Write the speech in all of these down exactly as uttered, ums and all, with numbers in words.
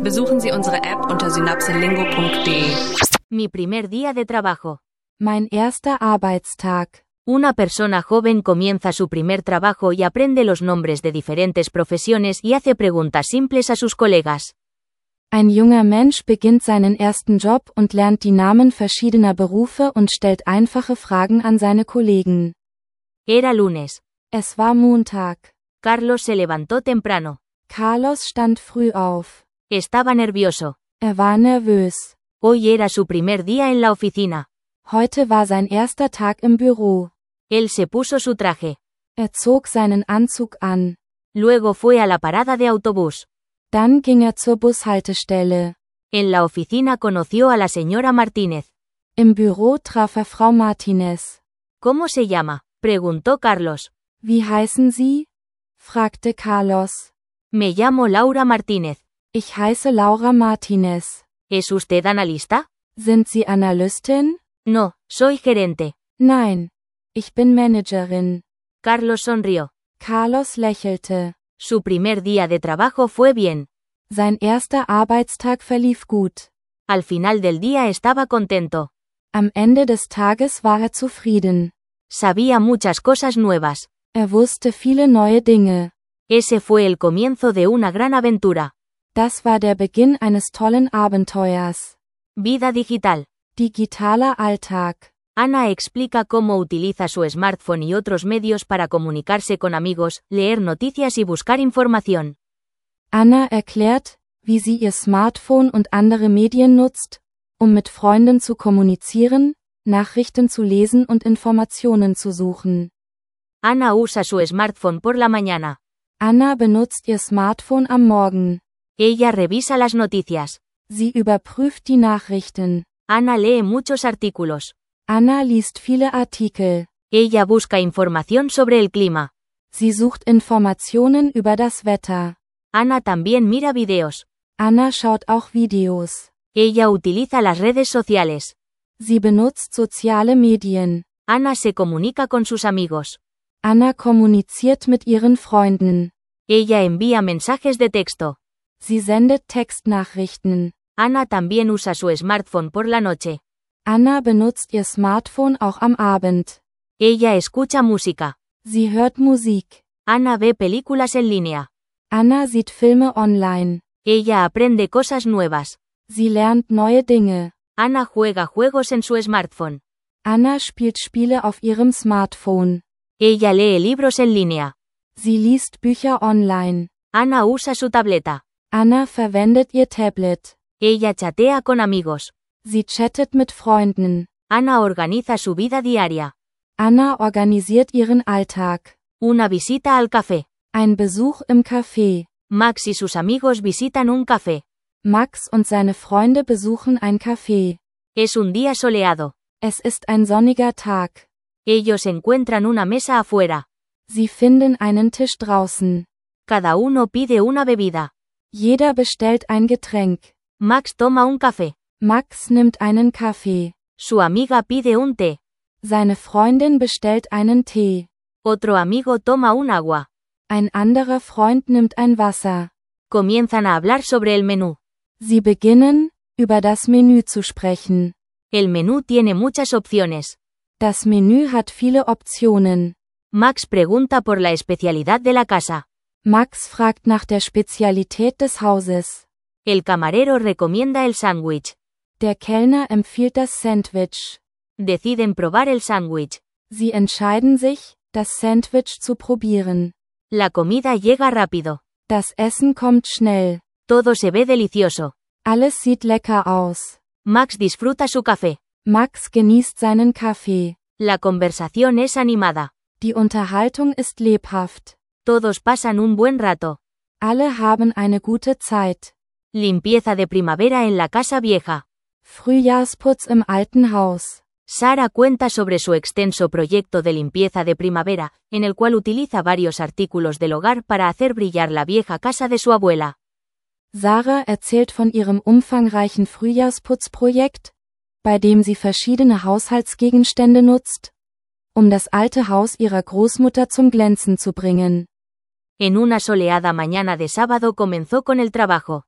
Besuchen Sie unsere App unter synapselingo punkt de. Mi primer día de trabajo. Mein erster Arbeitstag. Una persona joven comienza su primer trabajo y aprende los nombres de diferentes profesiones y hace preguntas simples a sus colegas. Ein junger Mensch beginnt seinen ersten Job und lernt die Namen verschiedener Berufe und stellt einfache Fragen an seine Kollegen. Era lunes. Es war Montag. Carlos se levantó temprano. Carlos stand früh auf. Estaba nervioso. Er war nervös. Hoy era su primer día en la oficina. Heute war sein erster Tag im Büro. Él se puso su traje. Er zog seinen Anzug an. Luego fue a la parada de autobús. Dann ging er zur Bushaltestelle. En la oficina conoció a la señora Martínez. Im Büro traf er Frau Martinez. ¿Cómo se llama?, preguntó Carlos. Wie heißen Sie? Fragte Carlos. Me llamo Laura Martínez. Ich heiße Laura Martinez. ¿Es usted analista? Sind Sie Analystin? No, soy gerente. Nein. Ich bin Managerin. Carlos sonrió. Carlos lächelte. Su primer día de trabajo fue bien. Sein erster Arbeitstag verlief gut. Al final del día estaba contento. Am Ende des Tages war er zufrieden. Sabía muchas cosas nuevas. Er wusste viele neue Dinge. Ese fue el comienzo de una gran aventura. Das war der Beginn eines tollen Abenteuers. Vida digital. Digitaler Alltag. Ana explica cómo utiliza su smartphone y otros medios para comunicarse con amigos, leer noticias y buscar información. Anna erklärt, wie sie ihr Smartphone und andere Medien nutzt, um mit Freunden zu kommunizieren, Nachrichten zu lesen und Informationen zu suchen. Ana usa su smartphone por la mañana. Anna benutzt ihr Smartphone am Morgen. Ella revisa las noticias. Sie überprüft die Nachrichten. Ana lee muchos artículos. Anna liest viele Artikel. Ella busca información sobre el clima. Sie sucht Informationen über das Wetter. Ana también mira videos. Anna schaut auch Videos. Ella utiliza las redes sociales. Sie benutzt soziale Medien. Ana se comunica con sus amigos. Anna kommuniziert mit ihren Freunden. Ella envía mensajes de texto. Sie sendet Textnachrichten. Ana también usa su smartphone por la noche. Anna benutzt ihr Smartphone auch am Abend. Ella escucha música. Sie hört Musik. Ana ve películas en línea. Anna sieht Filme online. Ella aprende cosas nuevas. Sie lernt neue Dinge. Ana juega juegos en su smartphone. Anna spielt Spiele auf ihrem Smartphone. Ella lee libros en línea. Sie liest Bücher online. Ana usa su tableta. Anna verwendet ihr Tablet. Ella chatea con amigos. Sie chattet mit Freunden. Ana organiza su vida diaria. Anna organisiert ihren Alltag. Una visita al café. Ein Besuch im Café. Max y sus amigos visitan un café. Max und seine Freunde besuchen ein Café. Es un día soleado. Es ist ein sonniger Tag. Ellos encuentran una mesa afuera. Sie finden einen Tisch draußen. Cada uno pide una bebida. Jeder bestellt ein Getränk. Max toma un café. Max nimmt einen Kaffee. Su amiga pide un té. Seine Freundin bestellt einen Tee. Otro amigo toma un agua. Ein anderer Freund nimmt ein Wasser. Comienzan a hablar sobre el menú. Sie beginnen, über das Menü zu sprechen. El menú tiene muchas opciones. Das Menü hat viele Optionen. Max pregunta por la especialidad de la casa. Max fragt nach der Spezialität des Hauses. El camarero recomienda el sándwich. Der Kellner empfiehlt das Sandwich. Deciden probar el sándwich. Sie entscheiden sich, das Sandwich zu probieren. La comida llega rápido. Das Essen kommt schnell. Todo se ve delicioso. Alles sieht lecker aus. Max disfruta su café. Max genießt seinen Kaffee. La conversación es animada. Die Unterhaltung ist lebhaft. Todos pasan un buen rato. Alle haben eine gute Zeit. Limpieza de primavera en la casa vieja. Frühjahrsputz im alten Haus. Sara cuenta sobre su extenso proyecto de limpieza de primavera, en el cual utiliza varios artículos del hogar para hacer brillar la vieja casa de su abuela. Sarah erzählt von ihrem umfangreichen Frühjahrsputzprojekt, bei dem sie verschiedene Haushaltsgegenstände nutzt, um das alte Haus ihrer Großmutter zum Glänzen zu bringen. En una soleada mañana de sábado comenzó con el trabajo.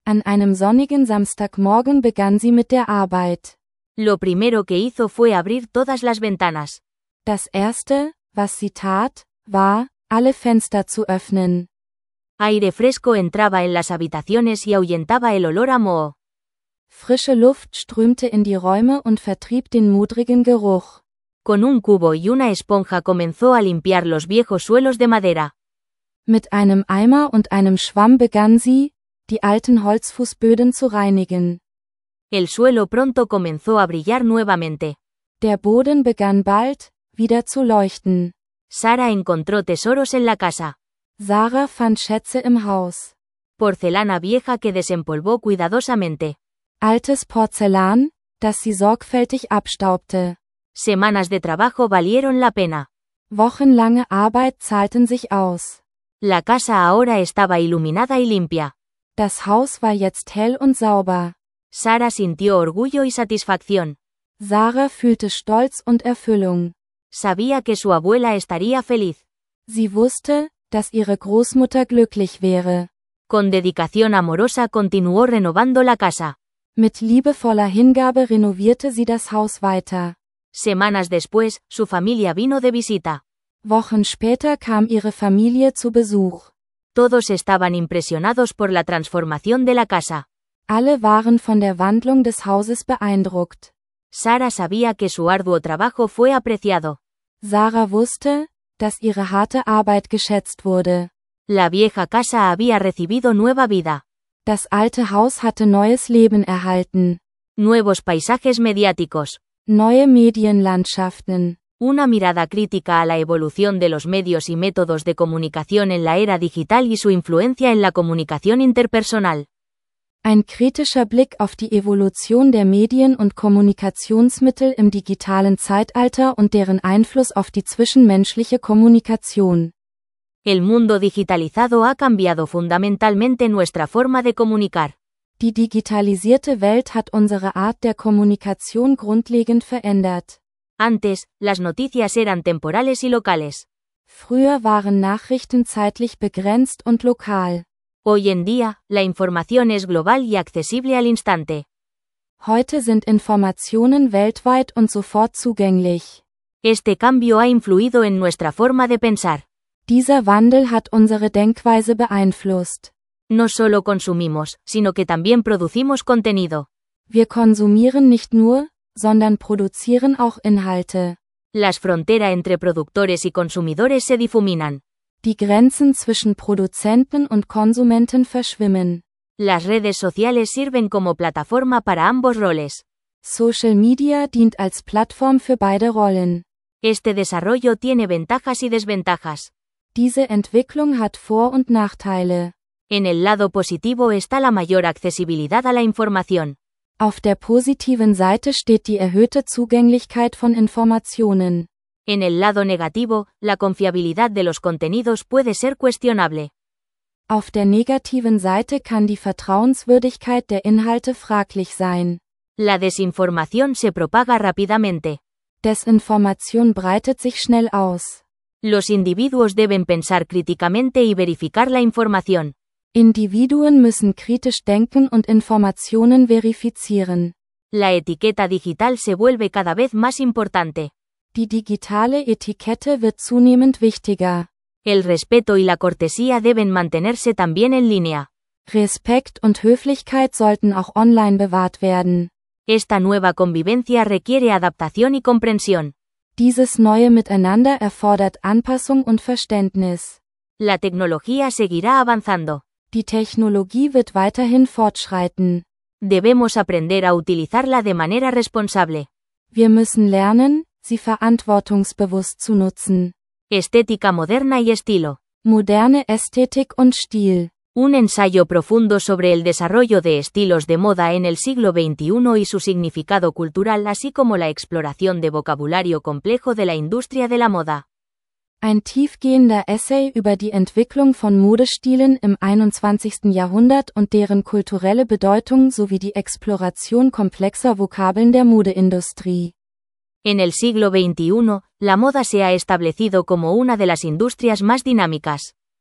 An einem sonnigen Samstagmorgen begann sie mit der Arbeit. Lo primero que hizo fue abrir todas las ventanas. Das erste, was sie tat, war, alle Fenster zu öffnen. Aire fresco entraba en las habitaciones y ahuyentaba el olor a moho. Frische Luft strömte in die Räume und vertrieb den modrigen Geruch. Con un cubo y una esponja comenzó a limpiar los viejos suelos de madera. Mit einem Eimer und einem Schwamm begann sie, die alten Holzfußböden zu reinigen. El suelo pronto comenzó a brillar nuevamente. Der Boden begann bald, wieder zu leuchten. Sara encontró tesoros en la casa. Sarah fand Schätze im Haus. Porcelana vieja que desempolvó cuidadosamente. Altes Porzellan, das sie sorgfältig abstaubte. Semanas de trabajo valieron la pena. Wochenlange Arbeit zahlten sich aus. La casa ahora estaba iluminada y limpia. Das Haus war jetzt hell und sauber. Sara sintió orgullo y satisfacción. Sarah fühlte Stolz und Erfüllung. Sabía que su abuela estaría feliz. Sie wusste, dass ihre Großmutter glücklich wäre. Con dedicación amorosa continuó renovando la casa. Mit liebevoller Hingabe renovierte sie das Haus weiter. Semanas después, su familia vino de visita. Wochen später kam ihre Familie zu Besuch. Todos estaban impresionados por la transformación de la casa. Alle waren von der Wandlung des Hauses beeindruckt. Sara sabía que su arduo trabajo fue apreciado. Sarah wusste, dass ihre harte Arbeit geschätzt wurde. La vieja casa había recibido nueva vida. Das alte Haus hatte neues Leben erhalten. Nuevos paisajes mediáticos. Neue Medienlandschaften. Una mirada crítica a la evolución de los medios y métodos de comunicación en la era digital y su influencia en la comunicación interpersonal. Ein kritischer Blick auf die Evolution der Medien und Kommunikationsmittel im digitalen Zeitalter und deren Einfluss auf die zwischenmenschliche Kommunikation. El mundo digitalizado ha cambiado fundamentalmente nuestra forma de comunicar. Die digitalisierte Welt hat unsere Art der Kommunikation grundlegend verändert. Antes, las noticias eran temporales y locales. Früher waren Nachrichten zeitlich begrenzt und lokal. Hoy en día, la información es global y accesible al instante. Heute sind Informationen weltweit und sofort zugänglich. Este cambio ha influido en nuestra forma de pensar. Dieser Wandel hat unsere Denkweise beeinflusst. No solo consumimos, sino que también producimos contenido. Wir konsumieren nicht nur, sondern produzieren auch Inhalte. Las fronteras entre productores y consumidores se difuminan. Die Grenzen zwischen Produzenten und Konsumenten verschwimmen. Las redes sociales sirven como plataforma para ambos roles. Social Media dient als Plattform für beide Rollen. Este desarrollo tiene ventajas y desventajas. Diese Entwicklung hat Vor- und Nachteile. En el lado positivo está la mayor accesibilidad a la información. Auf der positiven Seite steht die erhöhte Zugänglichkeit von Informationen. En el lado negativo, la confiabilidad de los contenidos puede ser cuestionable. Auf der negativen Seite kann die Vertrauenswürdigkeit der Inhalte fraglich sein. La desinformación se propaga rápidamente. Desinformation breitet sich schnell aus. Los individuos deben pensar críticamente y verificar la información. Individuen müssen kritisch denken und Informationen verifizieren. La etiqueta digital se vuelve cada vez más importante. Die digitale Etikette wird zunehmend wichtiger. El respeto y la cortesía deben mantenerse también en línea. Respekt und Höflichkeit sollten auch online bewahrt werden. Esta nueva convivencia requiere adaptación y comprensión. Dieses neue Miteinander erfordert Anpassung und Verständnis. La tecnología seguirá avanzando. Die Technologie wird weiterhin fortschreiten. Debemos aprender a utilizarla de manera responsable. Wir müssen lernen, sie verantwortungsbewusst zu nutzen. Estética moderna y estilo. Moderne Ästhetik und Stil. Un ensayo profundo sobre el desarrollo de estilos de moda en el siglo veintiuno y su significado cultural, así como la exploración de vocabulario complejo de la industria de la moda. Ein tiefgehender Essay über die Entwicklung von Modestilen im einundzwanzigsten Jahrhundert und deren kulturelle Bedeutung sowie die Exploration komplexer Vokabeln der Modeindustrie. En el siglo veintiuno, la moda se ha establecido como una de las industrias más dinámicas.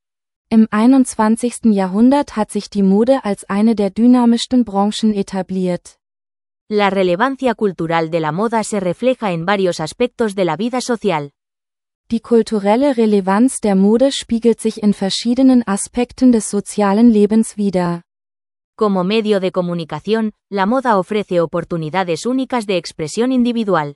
Im einundzwanzigsten Jahrhundert hat sich die Mode als eine der dynamischsten Branchen etabliert. La relevancia cultural de la moda se refleja en varios aspectos de la vida social. Die kulturelle Relevanz der Mode spiegelt sich in verschiedenen Aspekten des sozialen Lebens wider. Como medio de comunicación, la moda ofrece oportunidades únicas de expresión individual.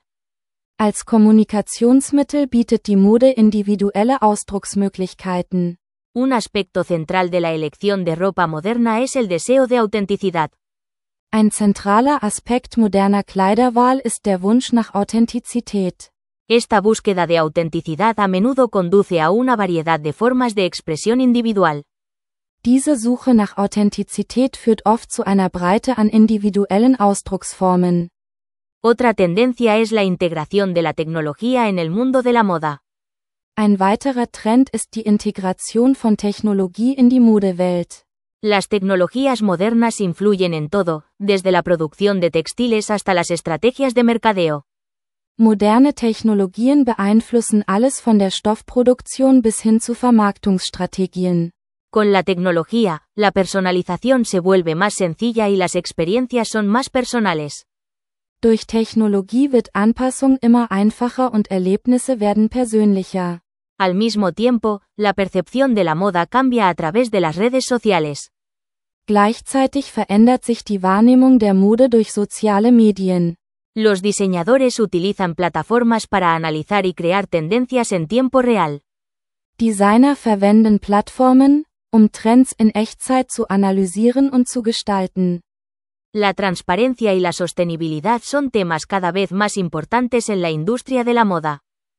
Als Kommunikationsmittel bietet die Mode individuelle Ausdrucksmöglichkeiten. Un aspecto central de la elección de ropa moderna es el deseo de autenticidad. Ein zentraler Aspekt moderner Kleiderwahl ist der Wunsch nach Authentizität. Esta búsqueda de autenticidad a menudo conduce a una variedad de formas de expresión individual. Diese Suche nach Authentizität führt oft zu einer Breite an individuellen Ausdrucksformen. Otra tendencia es la integración de la tecnología en el mundo de la moda. Ein weiterer Trend ist die Integration von Technologie in die Modewelt. Las tecnologías modernas influyen en todo, desde la producción de textiles hasta las estrategias de mercadeo. Moderne Technologien beeinflussen alles von der Stoffproduktion bis hin zu Vermarktungsstrategien. Con la tecnología, la personalización se vuelve más sencilla y las experiencias son más personales. Durch Technologie wird Anpassung immer einfacher und Erlebnisse werden persönlicher. Al mismo tiempo, la percepción de la moda cambia a través de las redes sociales. Gleichzeitig verändert sich die Wahrnehmung der Mode durch soziale Medien. Los diseñadores utilizan plataformas para analizar y crear tendencias en tiempo real. Designer verwenden Plattformen, um Trends in Echtzeit zu analysieren und zu gestalten. La transparencia y la sostenibilidad son temas cada vez más importantes en la industria de la moda.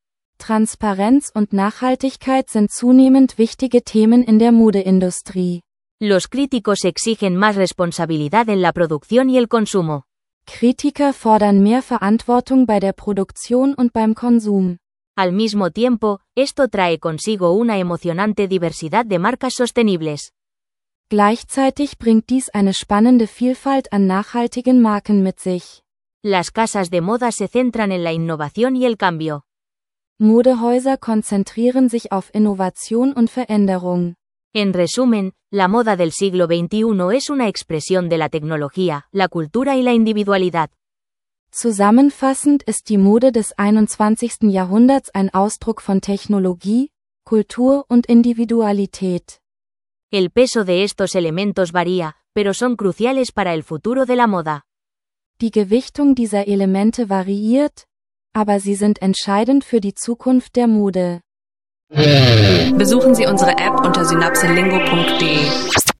Transparenz und Nachhaltigkeit sind zunehmend wichtige Themen in der Modeindustrie. Los críticos exigen más responsabilidad en la producción y el consumo. Kritiker fordern mehr Verantwortung bei der Produktion und beim Konsum. Al mismo tiempo, esto trae consigo una emocionante diversidad de marcas sostenibles. Gleichzeitig bringt dies eine spannende Vielfalt an nachhaltigen Marken mit sich. Las casas de moda se centran en la innovación y el cambio. Modehäuser konzentrieren sich auf Innovation und Veränderung. En resumen, la moda del siglo veintiuno es una expresión de la tecnología, la cultura y la individualidad. Zusammenfassend ist die Mode des einundzwanzigsten Jahrhunderts ein Ausdruck von Technologie, Kultur und Individualität. El peso de estos elementos varía, pero son cruciales para el futuro de la moda. Die Gewichtung dieser Elemente variiert, aber sie sind entscheidend für die Zukunft der Mode. Besuchen Sie unsere App unter synapselingo punkt de.